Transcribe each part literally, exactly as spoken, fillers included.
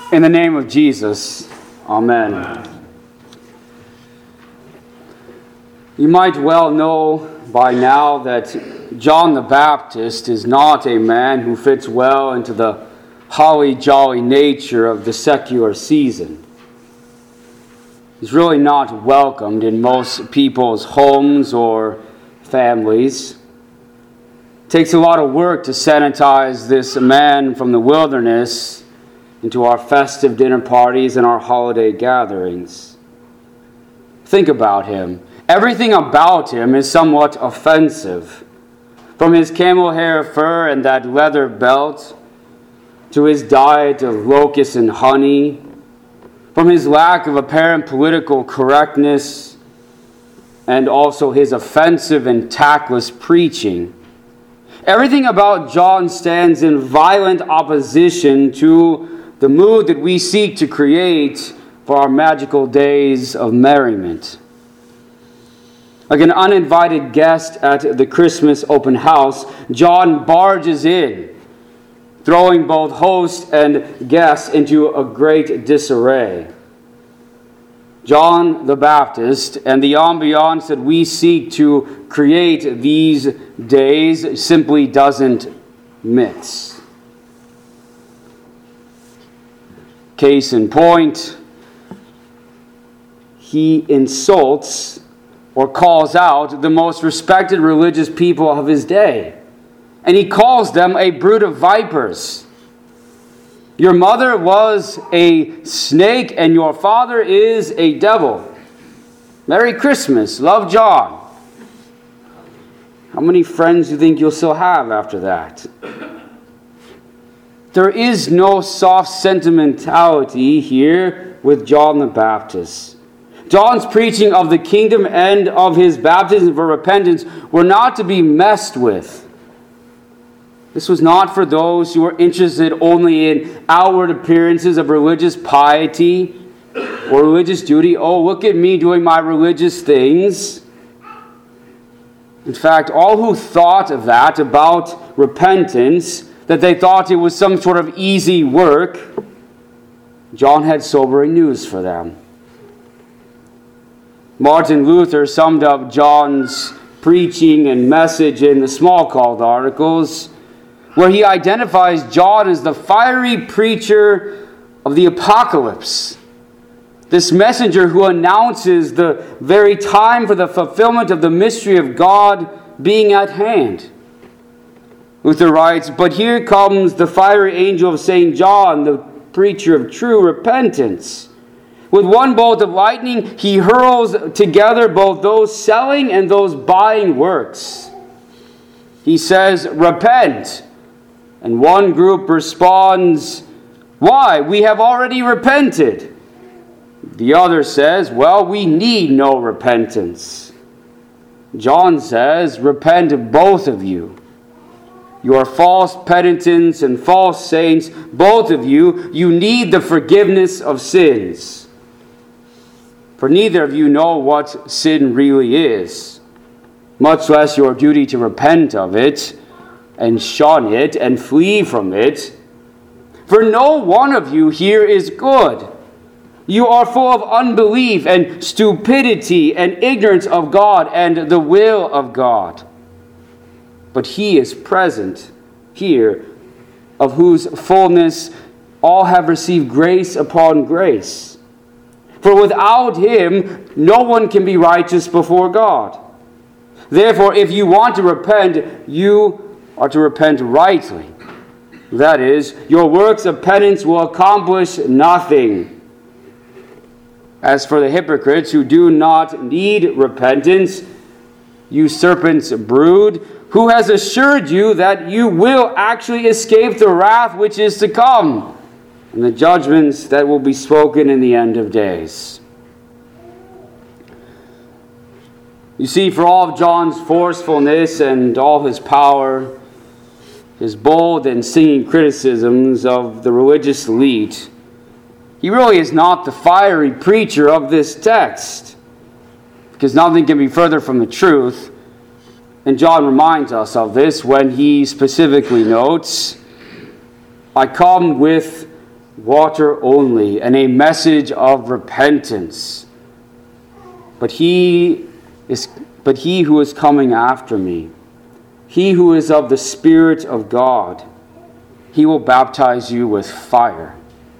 In the name of Jesus, amen. Amen. You might well know by now that John the Baptist is not a man who fits well into the holly-jolly nature of the secular season. He's really not welcomed in most people's homes or families. It takes a lot of work to sanitize this man from the wilderness into our festive dinner parties and our holiday gatherings. Think about him. Everything about him is somewhat offensive. From his camel hair fur and that leather belt, to his diet of locusts and honey, from his lack of apparent political correctness, and also his offensive and tactless preaching. Everything about John stands in violent opposition to the mood that we seek to create for our magical days of merriment. Like an uninvited guest at the Christmas open house, John barges in, throwing both host and guests into a great disarray. John the Baptist and the ambiance that we seek to create these days simply doesn't mix. Case in point, he insults or calls out the most respected religious people of his day. And he calls them a brood of vipers. Your mother was a snake and your father is a devil. Merry Christmas. Love, John. How many friends do you think you'll still have after that? There is no soft sentimentality here with John the Baptist. John's preaching of the kingdom and of his baptism for repentance were not to be messed with. This was not for those who were interested only in outward appearances of religious piety or religious duty. Oh, look at me doing my religious things. In fact, all who thought of that about repentance, that they thought it was some sort of easy work, John had sobering news for them. Martin Luther summed up John's preaching and message in the Smalcald articles, where he identifies John as the fiery preacher of the apocalypse. This messenger who announces the very time for the fulfillment of the mystery of God being at hand. Luther writes, but here comes the fiery angel of Saint John, the preacher of true repentance. With one bolt of lightning, he hurls together both those selling and those buying works. He says, repent. And one group responds, why? We have already repented. The other says, well, we need no repentance. John says, repent both of you. You are false penitents and false saints, both of you. You need the forgiveness of sins. For neither of you know what sin really is, much less your duty to repent of it and shun it and flee from it. For no one of you here is good. You are full of unbelief and stupidity and ignorance of God and the will of God. But he is present here, of whose fullness all have received grace upon grace. For without him, no one can be righteous before God. Therefore, if you want to repent, you are to repent rightly. That is, your works of penance will accomplish nothing. As for the hypocrites who do not need repentance, you serpent's brood, who has assured you that you will actually escape the wrath which is to come, and the judgments that will be spoken in the end of days. You see, for all of John's forcefulness and all his power, his bold and stinging criticisms of the religious elite, he really is not the fiery preacher of this text, because nothing can be further from the truth. And John reminds us of this when he specifically notes, I come with water only, and a message of repentance. But he is but he who is coming after me, he who is of the Spirit of God, he will baptize you with fire.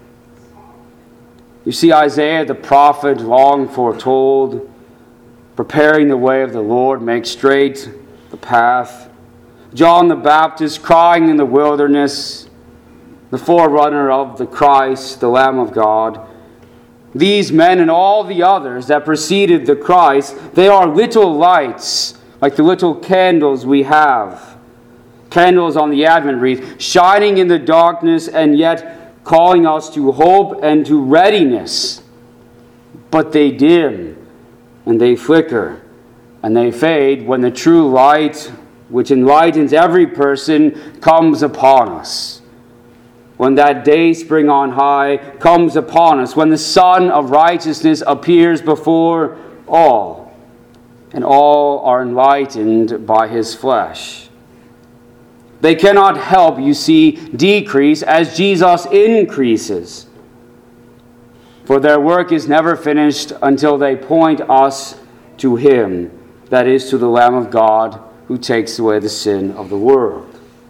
You see, Isaiah the prophet long foretold, preparing the way of the Lord, make straight the path. John the Baptist crying in the wilderness, the forerunner of the Christ, the Lamb of God. These men and all the others that preceded the Christ, they are little lights, like the little candles we have. Candles on the Advent wreath, shining in the darkness and yet calling us to hope and to readiness. But they dim and they flicker and they fade when the true light, which enlightens every person, comes upon us. When that day spring on high comes upon us, when the Sun of righteousness appears before all, and all are enlightened by his flesh. They cannot help, you see, decrease as Jesus increases. For their work is never finished until they point us to him, that is, to the Lamb of God who takes away the sin of the world.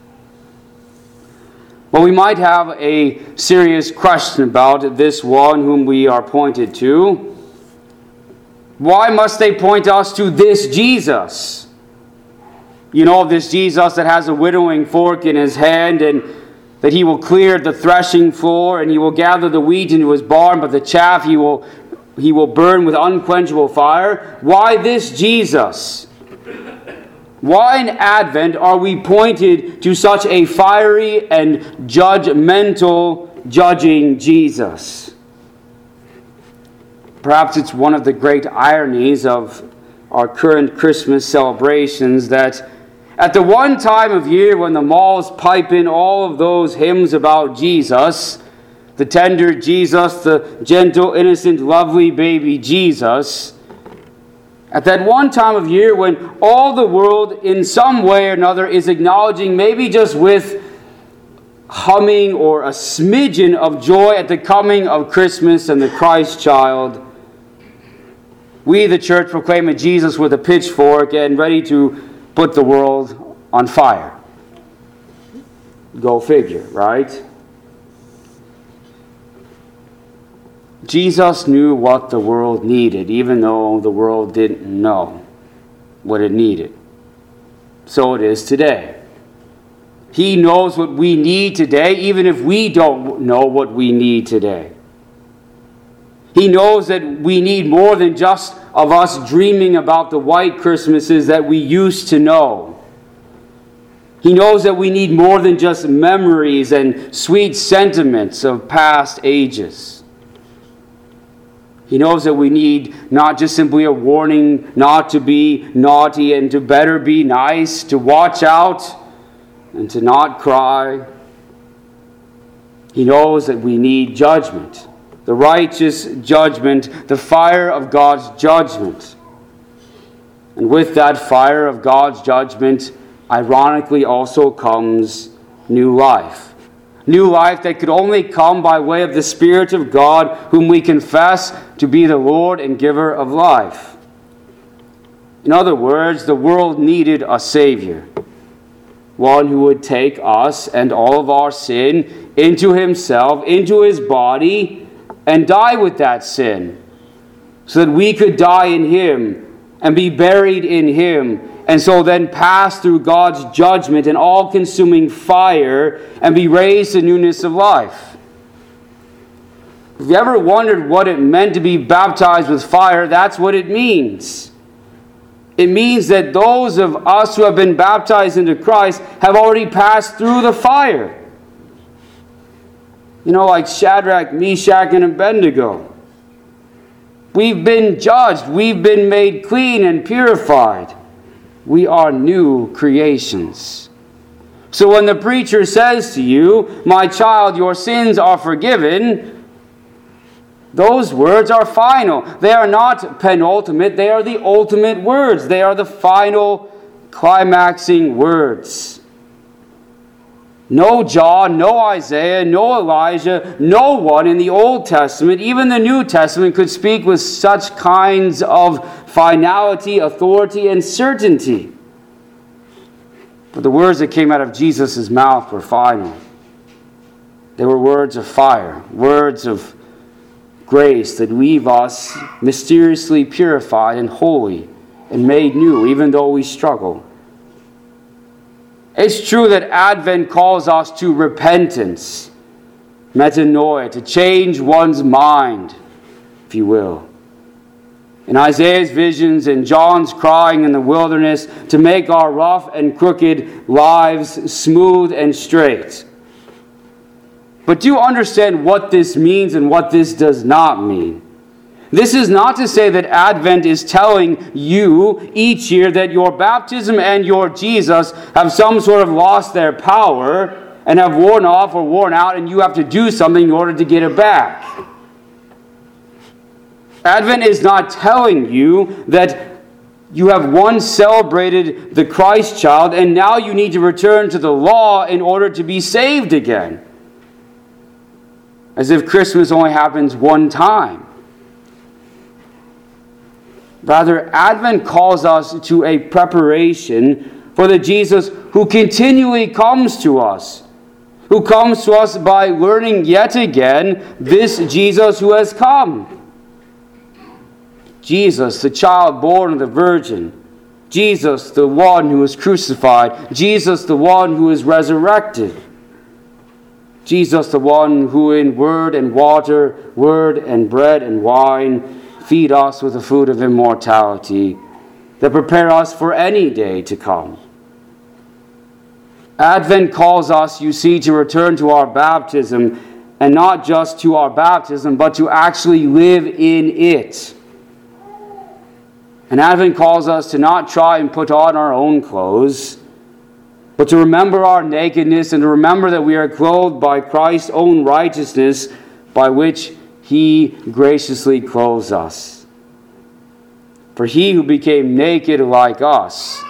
But we might have a serious question about this one whom we are pointed to. Why must they point us to this Jesus? You know, this Jesus that has a winnowing fork in his hand, and that he will clear the threshing floor, and he will gather the wheat into his barn, but the chaff he will, he will burn with unquenchable fire. Why this Jesus? Why in Advent are we pointed to such a fiery and judgmental, judging Jesus? Perhaps it's one of the great ironies of our current Christmas celebrations that at the one time of year when the malls pipe in all of those hymns about Jesus, the tender Jesus, the gentle, innocent, lovely baby Jesus, at that one time of year when all the world in some way or another is acknowledging, maybe just with humming or a smidgen of joy at the coming of Christmas and the Christ child, we, the church, proclaim a Jesus with a pitchfork and ready to put the world on fire. Go figure, right? Jesus knew what the world needed, even though the world didn't know what it needed. So it is today. He knows what we need today, even if we don't know what we need today. He knows that we need more than just of us dreaming about the white Christmases that we used to know. He knows that we need more than just memories and sweet sentiments of past ages. He knows that we need not just simply a warning not to be naughty and to better be nice, to watch out and to not cry. He knows that we need judgment, the righteous judgment, the fire of God's judgment. And with that fire of God's judgment, ironically also comes new life. New life that could only come by way of the Spirit of God, whom we confess to be the Lord and giver of life. In other words, the world needed a Savior, one who would take us and all of our sin into himself, into his body, and die with that sin, so that we could die in him and be buried in him, and so then pass through God's judgment and all-consuming fire and be raised to newness of life. If you ever wondered what it meant to be baptized with fire, that's what it means. It means that those of us who have been baptized into Christ have already passed through the fire. You know, like Shadrach, Meshach, and Abednego. We've been judged. We've been made clean and purified. We are new creations. So when the preacher says to you, "My child, your sins are forgiven," those words are final. They are not penultimate. They are the ultimate words. They are the final climaxing words. No John, no Isaiah, no Elijah, no one in the Old Testament, even the New Testament, could speak with such kinds of finality, authority, and certainty. But the words that came out of Jesus' mouth were final. They were words of fire, words of grace that leave us mysteriously purified and holy and made new, even though we struggle. It's true that Advent calls us to repentance, metanoia, to change one's mind, if you will. In Isaiah's visions and John's crying in the wilderness, to make our rough and crooked lives smooth and straight. But do you understand what this means and what this does not mean? This is not to say that Advent is telling you each year that your baptism and your Jesus have some sort of lost their power and have worn off or worn out, and you have to do something in order to get it back. Advent is not telling you that you have once celebrated the Christ child and now you need to return to the law in order to be saved again. As if Christmas only happens one time. Rather, Advent calls us to a preparation for the Jesus who continually comes to us, who comes to us by learning yet again this Jesus who has come. Jesus, the child born of the Virgin. Jesus, the one who was crucified. Jesus, the one who is resurrected. Jesus, the one who in word and water, word and bread and wine, feed us with the food of immortality, that prepare us for any day to come. Advent calls us, you see, to return to our baptism, and not just to our baptism, but to actually live in it. And Advent calls us to not try and put on our own clothes, but to remember our nakedness and to remember that we are clothed by Christ's own righteousness, by which He graciously clothes us. For He who became naked like us,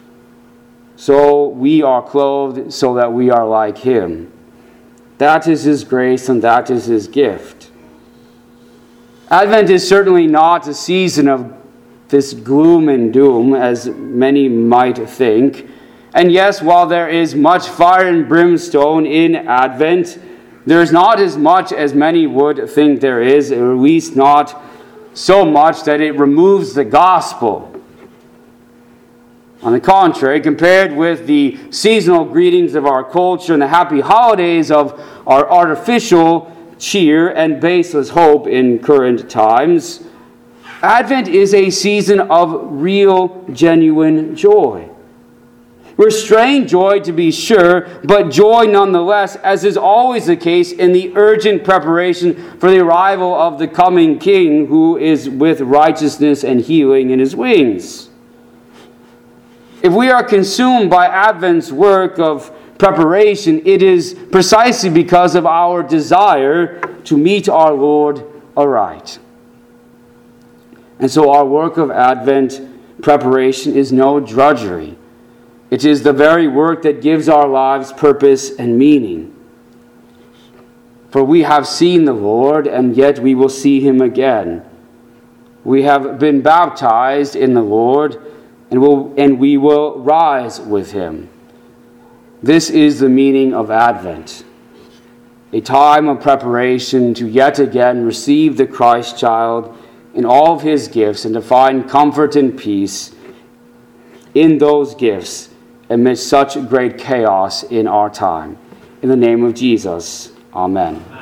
so we are clothed so that we are like Him. That is His grace and that is His gift. Advent is certainly not a season of this gloom and doom, as many might think. And yes, while there is much fire and brimstone in Advent, there is not as much as many would think there is, or at least not so much that it removes the gospel. On the contrary, compared with the seasonal greetings of our culture and the happy holidays of our artificial cheer and baseless hope in current times, Advent is a season of real, genuine joy. Restrained joy, to be sure, but joy nonetheless, as is always the case in the urgent preparation for the arrival of the coming King who is with righteousness and healing in His wings. If we are consumed by Advent's work of preparation, it is precisely because of our desire to meet our Lord aright. And so our work of Advent preparation is no drudgery. It is the very work that gives our lives purpose and meaning. For we have seen the Lord, and yet we will see Him again. We have been baptized in the Lord, and, will, and we will rise with Him. This is the meaning of Advent. A time of preparation to yet again receive the Christ child in all of His gifts and to find comfort and peace in those gifts amidst such great chaos in our time. In the name of Jesus, amen.